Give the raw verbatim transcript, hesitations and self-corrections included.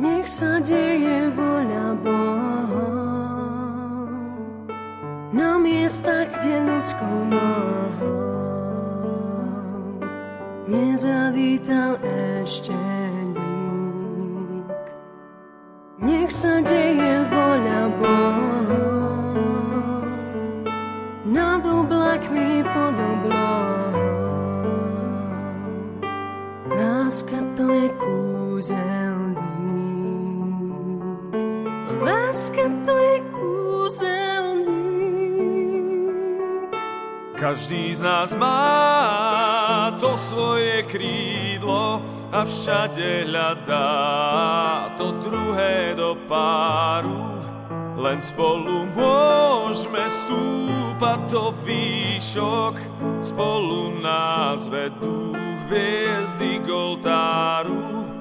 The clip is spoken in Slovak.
nech sa deje voľa Boha. Na miestach, kde ľudskou nohou nezavítal ešte nik. Nech sa deje voľa Boha. Nad oblakmi pod oblohou. Láska to je kúzelník. Láska to je kúzelník. Každý z nás má to svoje krídlo a všade hľadá to druhé do páru. Len spolu môžeme stúpať do výšok, spolu nás vedú hviezdy k oltáru.